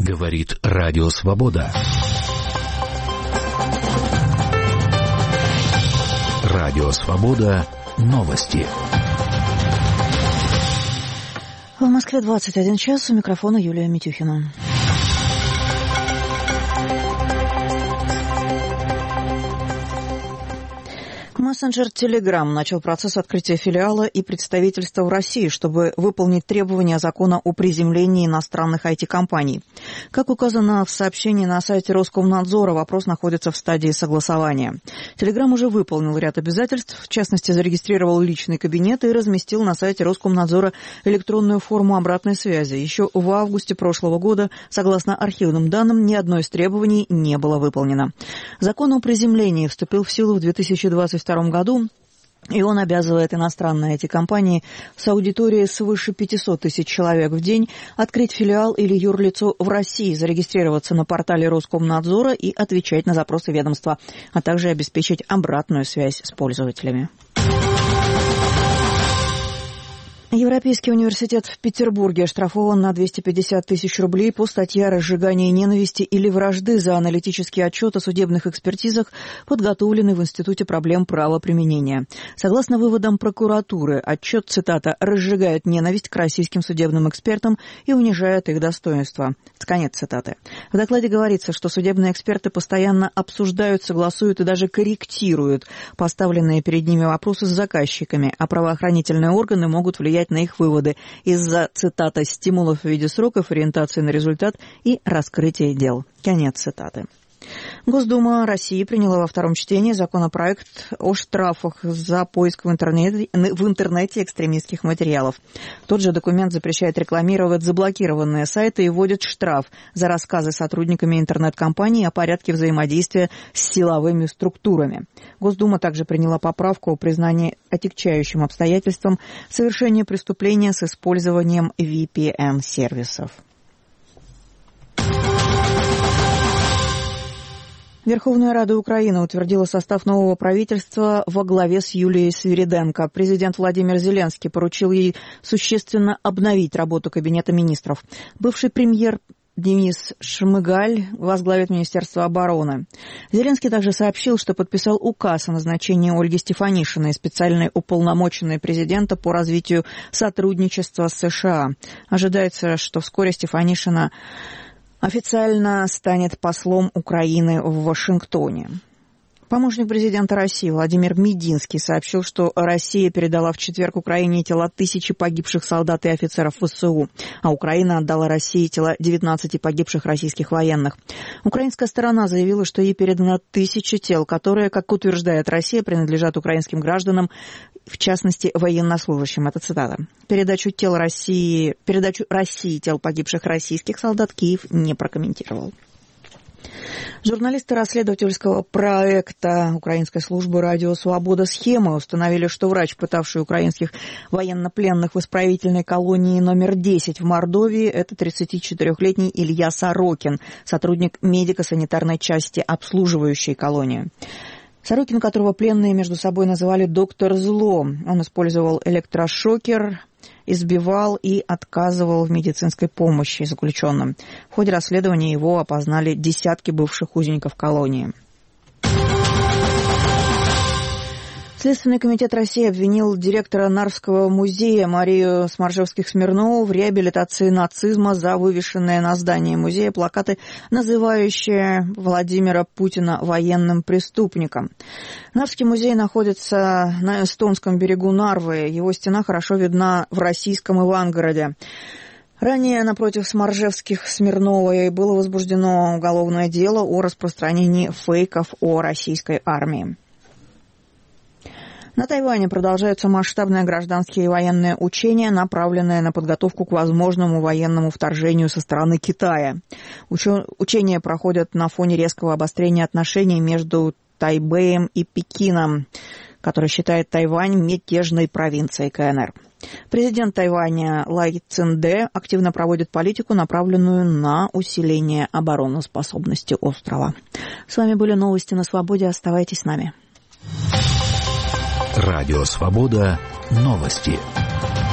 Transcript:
Говорит Радио Свобода. Радио Свобода. Новости. В Москве 21 час. У микрофона Юлия Митюхина. Мессенджер Telegram начал процесс открытия филиала и представительства в России, чтобы выполнить требования закона о приземлении иностранных IT-компаний. Как указано в сообщении на сайте Роскомнадзора, вопрос находится в стадии согласования. Telegram уже выполнил ряд обязательств, в частности, зарегистрировал личный кабинет и разместил на сайте Роскомнадзора электронную форму обратной связи. Еще в августе прошлого года, согласно архивным данным, ни одно из требований не было выполнено. Закон о приземлении вступил в силу в 2022 году, и он обязывает иностранные IT-компании с аудиторией свыше 500 тысяч человек в день открыть филиал или юрлицо в России, зарегистрироваться на портале Роскомнадзора и отвечать на запросы ведомства, а также обеспечить обратную связь с пользователями. Европейский университет в Петербурге оштрафован на 250 тысяч рублей по статье о разжигании ненависти или вражды за аналитический отчет о судебных экспертизах, подготовленный в Институте проблем правоприменения. Согласно выводам прокуратуры, отчет, цитата, «разжигает ненависть к российским судебным экспертам и унижает их достоинство». Конец цитаты. В докладе говорится, что судебные эксперты постоянно обсуждают, согласуют и даже корректируют поставленные перед ними вопросы с заказчиками, а правоохранительные органы могут влиять на их выводы из-за, цитата, «стимулов в виде сроков, ориентации на результат и раскрытия дел». Конец цитаты. Госдума России приняла во втором чтении законопроект о штрафах за поиск в интернете экстремистских материалов. Тот же документ запрещает рекламировать заблокированные сайты и вводит штраф за рассказы сотрудниками интернет-компаний о порядке взаимодействия с силовыми структурами. Госдума также приняла поправку о признании отягчающим обстоятельством совершения преступления с использованием VPN-сервисов. Верховная Рада Украины утвердила состав нового правительства во главе с Юлией Свириденко. Президент Владимир Зеленский поручил ей существенно обновить работу Кабинета министров. Бывший премьер Денис Шмыгаль возглавит Министерство обороны. Зеленский также сообщил, что подписал указ о назначении Ольги Стефанишиной, специальной уполномоченной президента по развитию сотрудничества с США. Ожидается, что вскоре Стефанишина официально станет послом Украины в Вашингтоне. Помощник президента России Владимир Мединский сообщил, что Россия передала в четверг Украине тела 1000 погибших солдат и офицеров ВСУ, а Украина отдала России тела 19 погибших российских военных. Украинская сторона заявила, что ей передано 1000 тел, которые, как утверждает Россия, принадлежат украинским гражданам, в частности, военнослужащим. Это цитата. Передачу России тел погибших российских солдат Киев не прокомментировал. Журналисты расследовательского проекта украинской службы «Радио Свобода» «Схемы» установили, что врач, пытавший украинских военнопленных в исправительной колонии номер 10 в Мордовии, это 34-летний Илья Сорокин, сотрудник медико-санитарной части, обслуживающей колонию. Сорокин, которого пленные между собой называли «доктор Зло», он использовал электрошокер, избивал и отказывал в медицинской помощи заключенным. В ходе расследования его опознали десятки бывших узников колонии. Следственный комитет России обвинил директора Нарвского музея Марию Смаржевских-Смирнову в реабилитации нацизма за вывешенные на здании музея плакаты, называющие Владимира Путина военным преступником. Нарвский музей находится на эстонском берегу Нарвы. Его стена хорошо видна в российском Ивангороде. Ранее напротив Смаржевских-Смирновой было возбуждено уголовное дело о распространении фейков о российской армии. На Тайване продолжаются масштабные гражданские и военные учения, направленные на подготовку к возможному военному вторжению со стороны Китая. Учения проходят на фоне резкого обострения отношений между Тайбэем и Пекином, который считает Тайвань мятежной провинцией КНР. Президент Тайваня Лай Цзиньде активно проводит политику, направленную на усиление обороноспособности острова. С вами были новости на Свободе. Оставайтесь с нами. Радио Свобода. Новости.